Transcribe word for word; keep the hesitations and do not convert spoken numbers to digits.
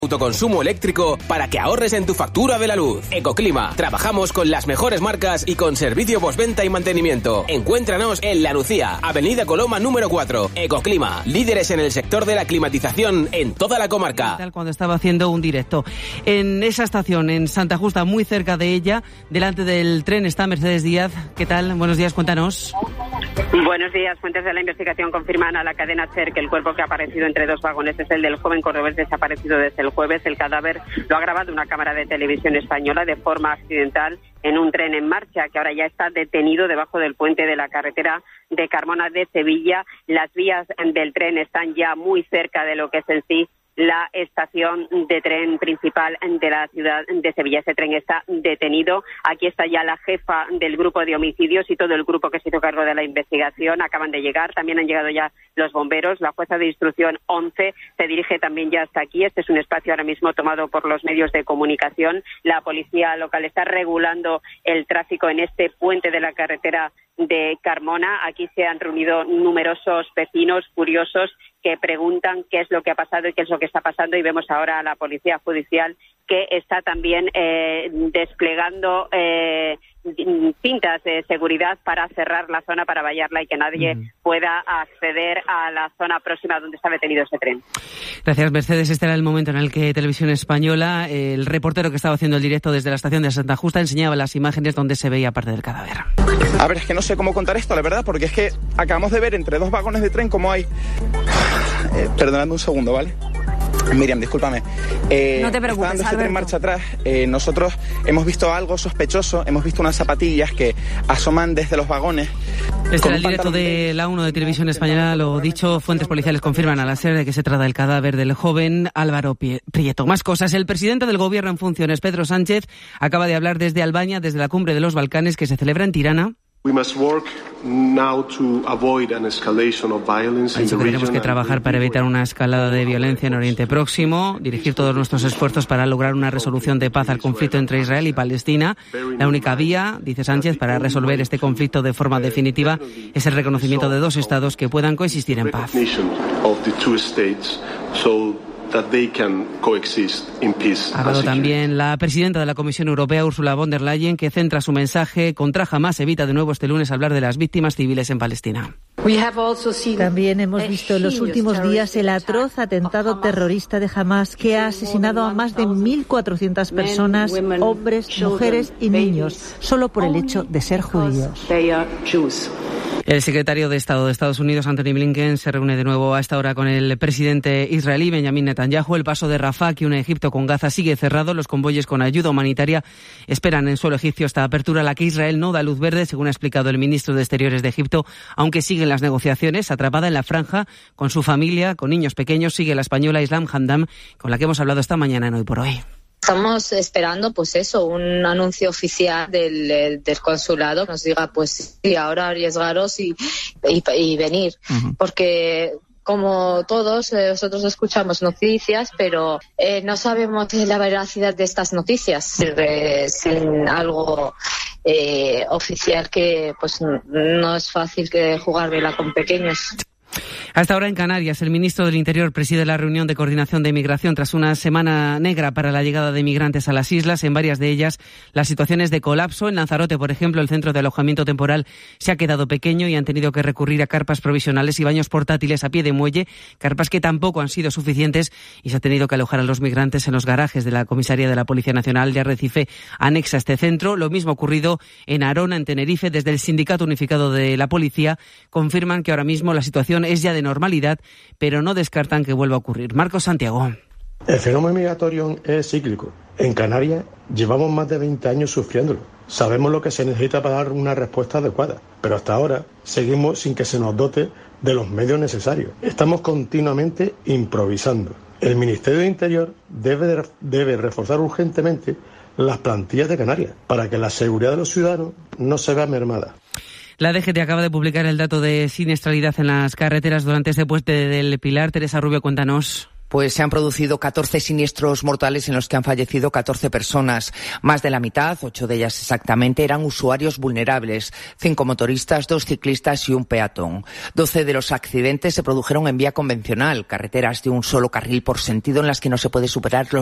Autoconsumo eléctrico para que ahorres en tu factura de la luz. Ecoclima. Trabajamos con las mejores marcas y con servicio postventa y mantenimiento. Encuéntranos en La Nucía, Avenida Coloma número cuatro. Ecoclima. Líderes en el sector de la climatización en toda la comarca. Cuando estaba haciendo un directo en esa estación, en Santa Justa, muy cerca de ella, delante del tren está Mercedes Díaz. ¿Qué tal? Buenos días, cuéntanos. Buenos días. Fuentes de la investigación confirman a la cadena SER que el cuerpo que ha aparecido entre dos vagones es el del joven cordobés desaparecido desde el jueves. El cadáver lo ha grabado una cámara de televisión española de forma accidental en un tren en marcha que ahora ya está detenido debajo del puente de la carretera de Carmona de Sevilla. Las vías del tren están ya muy cerca de lo que es en sí la estación de tren principal de la ciudad de Sevilla. Ese tren está detenido. Aquí está ya la jefa del grupo de homicidios y todo el grupo que se hizo cargo de la investigación. Acaban de llegar. También han llegado ya los bomberos. La jueza de instrucción once se dirige también ya hasta aquí. Este es un espacio ahora mismo tomado por los medios de comunicación. La policía local está regulando el tráfico en este puente de la carretera de Carmona. Aquí se han reunido numerosos vecinos curiosos que preguntan qué es lo que ha pasado y qué es lo que está pasando, y vemos ahora a la policía judicial que está también eh, desplegando eh, cintas de seguridad para cerrar la zona, para vallarla y que nadie mm. pueda acceder a la zona próxima donde está detenido ese tren. Gracias, Mercedes. Este era el momento en el que Televisión Española, el reportero que estaba haciendo el directo desde la estación de Santa Justa, enseñaba las imágenes donde se veía parte del cadáver. A ver, es que no sé cómo contar esto, la verdad, porque es que acabamos de ver entre dos vagones de tren cómo hay... Eh, perdonadme un segundo, ¿vale? Miriam, discúlpame. Eh, no te preocupes, Alberto. Ese tren marcha atrás. Eh, nosotros hemos visto algo sospechoso, hemos visto unas zapatillas que asoman desde los vagones. Este era el directo de la uno de Televisión Española. Lo dicho, fuentes policiales confirman a la SER de que se trata del cadáver del joven Álvaro Prieto. Más cosas. El presidente del gobierno en funciones, Pedro Sánchez, acaba de hablar desde Albaña, desde la cumbre de los Balcanes que se celebra en Tirana. We must work now to avoid an escalation of violence in the region. Tenemos que trabajar para evitar una escalada de violencia en Oriente Próximo, dirigir todos nuestros esfuerzos para lograr una resolución de paz al conflicto entre Israel y Palestina. La única vía, dice Sánchez, para resolver este conflicto de forma definitiva es el reconocimiento de dos estados que puedan coexistir en paz. That they can coexist in peace. Ha hablado también la presidenta de la Comisión Europea, Ursula von der Leyen, que centra su mensaje contra Hamás. Evita de nuevo este lunes hablar de las víctimas civiles en Palestina. También hemos visto en los últimos días el atroz atentado terrorista de Hamás, que ha asesinado a más de mil cuatrocientas personas, hombres, mujeres y niños, solo por el hecho de ser judíos. El secretario de Estado de Estados Unidos, Anthony Blinken, se reúne de nuevo a esta hora con el presidente israelí, Benjamin Netanyahu. El paso de Rafah, que une Egipto con Gaza, sigue cerrado. Los convoyes con ayuda humanitaria esperan en suelo egipcio esta apertura a la que Israel no da luz verde, según ha explicado el ministro de Exteriores de Egipto, aunque siguen las negociaciones. Atrapada en la franja con su familia, con niños pequeños, sigue la española Islam Hamdam, con la que hemos hablado esta mañana en Hoy por Hoy. Estamos esperando, pues eso, un anuncio oficial del, del consulado que nos diga, pues sí, ahora arriesgaros y, y, y venir, uh-huh. porque como todos, eh, nosotros escuchamos noticias, pero eh, no sabemos la veracidad de estas noticias eh, sin algo eh, oficial, que pues no es fácil que jugar vela con pequeños. Hasta ahora en Canarias, el ministro del Interior preside la reunión de coordinación de inmigración tras una semana negra para la llegada de inmigrantes a las islas. En varias de ellas, las situaciones de colapso. En Lanzarote, por ejemplo, el centro de alojamiento temporal se ha quedado pequeño y han tenido que recurrir a carpas provisionales y baños portátiles a pie de muelle, carpas que tampoco han sido suficientes, y se ha tenido que alojar a los migrantes en los garajes de la comisaría de la Policía Nacional de Arrecife, anexa a este centro. Lo mismo ha ocurrido en Arona, en Tenerife. Desde el Sindicato Unificado de la Policía confirman que ahora mismo la situación es ya de normalidad, pero no descartan que vuelva a ocurrir. Marcos Santiago. El fenómeno migratorio es cíclico. En Canarias llevamos más de veinte años sufriéndolo. Sabemos lo que se necesita para dar una respuesta adecuada, pero hasta ahora seguimos sin que se nos dote de los medios necesarios. Estamos continuamente improvisando. El Ministerio de Interior debe, debe reforzar urgentemente las plantillas de Canarias para que la seguridad de los ciudadanos no se vea mermada. La D G T acaba de publicar el dato de siniestralidad en las carreteras durante este puente del Pilar. Teresa Rubio, cuéntanos. Pues se han producido catorce siniestros mortales en los que han fallecido catorce personas. Más de la mitad, ocho de ellas exactamente, eran usuarios vulnerables. Cinco motoristas, dos ciclistas y un peatón. Doce de los accidentes se produjeron en vía convencional, carreteras de un solo carril por sentido en las que no se puede superar los